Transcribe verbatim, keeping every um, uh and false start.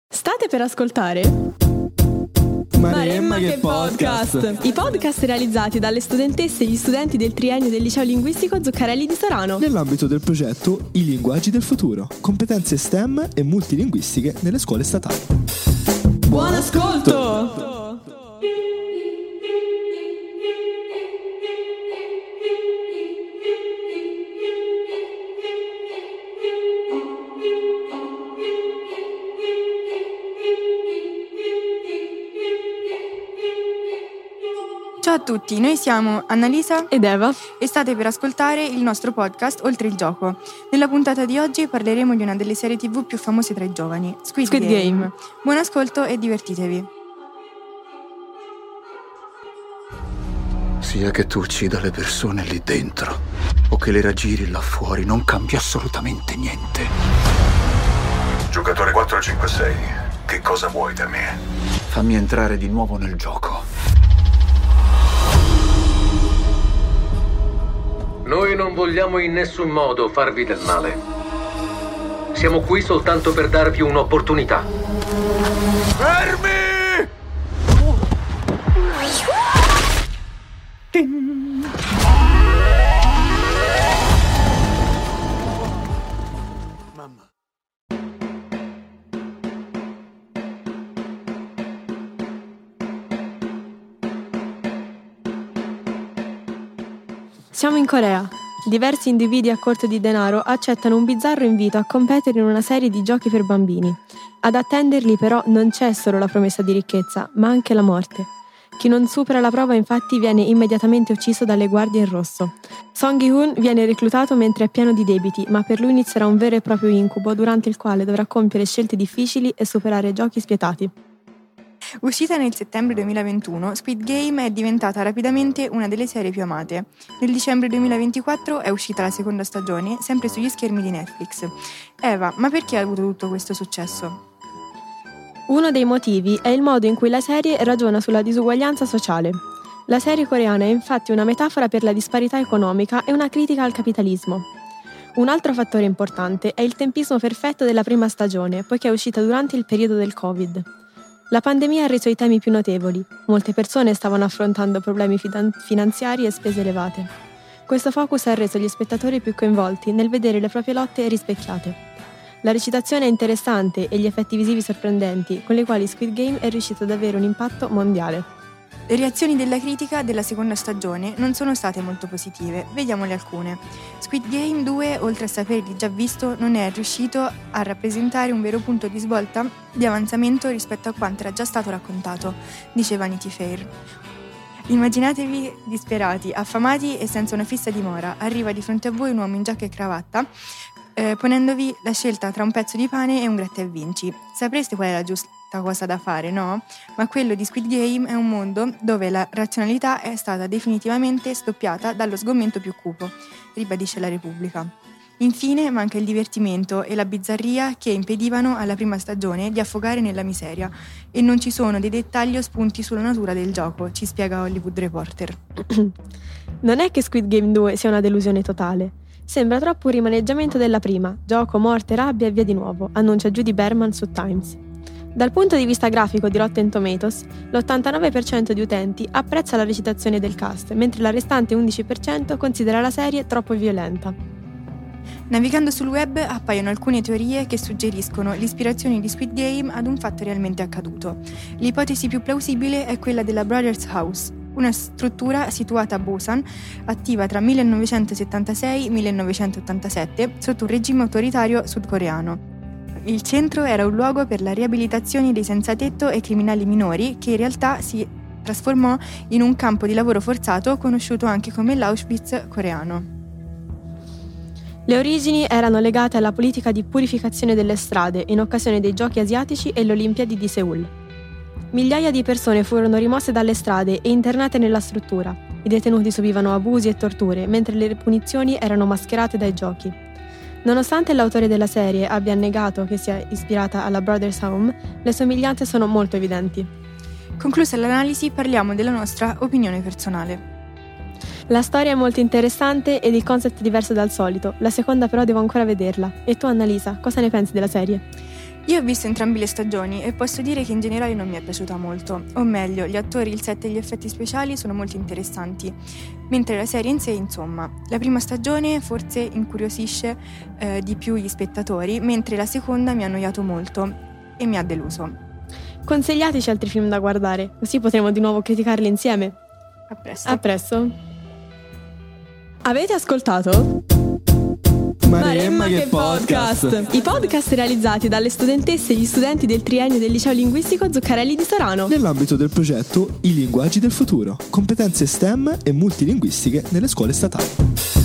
State per ascoltare Maremma che podcast! I podcast realizzati dalle studentesse e gli studenti del triennio del liceo linguistico Zuccarelli di Sorano nell'ambito del progetto I linguaggi del futuro, competenze STEM e multilinguistiche nelle scuole statali. Buon ascolto! Ciao a tutti, noi siamo Annalisa ed Eva e state per ascoltare il nostro podcast Oltre il gioco. Nella puntata di oggi parleremo di una delle serie tivù più famose tra i giovani, Squid, Squid Game. Game. Buon ascolto e divertitevi. Sia che tu uccida le persone lì dentro o che le raggiri là fuori, non cambia assolutamente niente. Giocatore quattro cinque sei, che cosa vuoi da me? Fammi entrare di nuovo nel gioco. Noi non vogliamo in nessun modo farvi del male. Siamo qui soltanto per darvi un'opportunità. Fermi! Mamma. Siamo in Corea. Diversi individui a corto di denaro accettano un bizzarro invito a competere in una serie di giochi per bambini. Ad attenderli però non c'è solo la promessa di ricchezza, ma anche la morte. Chi non supera la prova infatti viene immediatamente ucciso dalle guardie in rosso. Song Gi-hoon viene reclutato mentre è pieno di debiti, ma per lui inizierà un vero e proprio incubo durante il quale dovrà compiere scelte difficili e superare giochi spietati. Uscita nel settembre duemilaventuno, Squid Game è diventata rapidamente una delle serie più amate. Nel dicembre duemilaventiquattro è uscita la seconda stagione, sempre sugli schermi di Netflix. Eva, ma perché ha avuto tutto questo successo? Uno dei motivi è il modo in cui la serie ragiona sulla disuguaglianza sociale. La serie coreana è infatti una metafora per la disparità economica e una critica al capitalismo. Un altro fattore importante è il tempismo perfetto della prima stagione, poiché è uscita durante il periodo del Covid. La pandemia ha reso i temi più notevoli. Molte persone stavano affrontando problemi fidan- finanziari e spese elevate. Questo focus ha reso gli spettatori più coinvolti nel vedere le proprie lotte rispecchiate. La recitazione è interessante e gli effetti visivi sorprendenti, con i quali Squid Game è riuscito ad avere un impatto mondiale. Le reazioni della critica della seconda stagione non sono state molto positive, vediamole alcune. Squid Game due, oltre a saperli già visto, non è riuscito a rappresentare un vero punto di svolta di avanzamento rispetto a quanto era già stato raccontato, dice Vanity Fair. Immaginatevi disperati, affamati e senza una fissa dimora. Arriva di fronte a voi un uomo in giacca e cravatta, eh, ponendovi la scelta tra un pezzo di pane e un gratta e vinci. Sapreste qual è la giusta cosa da fare, no? Ma quello di Squid Game è un mondo dove la razionalità è stata definitivamente stoppiata dallo sgomento più cupo, ribadisce la Repubblica. Infine manca il divertimento e la bizzarria che impedivano alla prima stagione di affogare nella miseria, e non ci sono dei dettagli o spunti sulla natura del gioco, ci spiega Hollywood Reporter. Non è che Squid Game due sia una delusione totale. Sembra troppo un rimaneggiamento della prima, gioco, morte, rabbia e via di nuovo, annuncia Judy Berman su Times. Dal punto di vista grafico di Rotten Tomatoes, l'ottantanove per cento di utenti apprezza la recitazione del cast, mentre la restante undici per cento considera la serie troppo violenta. Navigando sul web appaiono alcune teorie che suggeriscono l'ispirazione di Squid Game ad un fatto realmente accaduto. L'ipotesi più plausibile è quella della Brothers House, una struttura situata a Busan, attiva tra millenovecentosettantasei e millenovecentottantasette sotto un regime autoritario sudcoreano. Il centro era un luogo per la riabilitazione dei senzatetto e criminali minori, che in realtà si trasformò in un campo di lavoro forzato conosciuto anche come l'Auschwitz coreano. Le origini erano legate alla politica di purificazione delle strade in occasione dei Giochi asiatici e le Olimpiadi di Seul. Migliaia di persone furono rimosse dalle strade e internate nella struttura. I detenuti subivano abusi e torture, mentre le punizioni erano mascherate dai giochi. Nonostante l'autore della serie abbia negato che sia ispirata alla Brothers Home, le somiglianze sono molto evidenti. Conclusa l'analisi, parliamo della nostra opinione personale. La storia è molto interessante ed il concept è diverso dal solito, la seconda però devo ancora vederla. E tu, Annalisa, cosa ne pensi della serie? Io ho visto entrambe le stagioni e posso dire che in generale non mi è piaciuta molto, o meglio, gli attori, il set e gli effetti speciali sono molto interessanti, mentre la serie in sé, insomma, la prima stagione forse incuriosisce eh, di più gli spettatori, mentre la seconda mi ha annoiato molto e mi ha deluso. Consigliateci altri film da guardare, così potremo di nuovo criticarli insieme. A presto. A presto. Avete ascoltato? Maremma che podcast! I podcast realizzati dalle studentesse e gli studenti del triennio del liceo linguistico Zuccarelli di Sorano Nell'ambito del progetto I linguaggi del futuro, competenze STEM e multilinguistiche nelle scuole statali.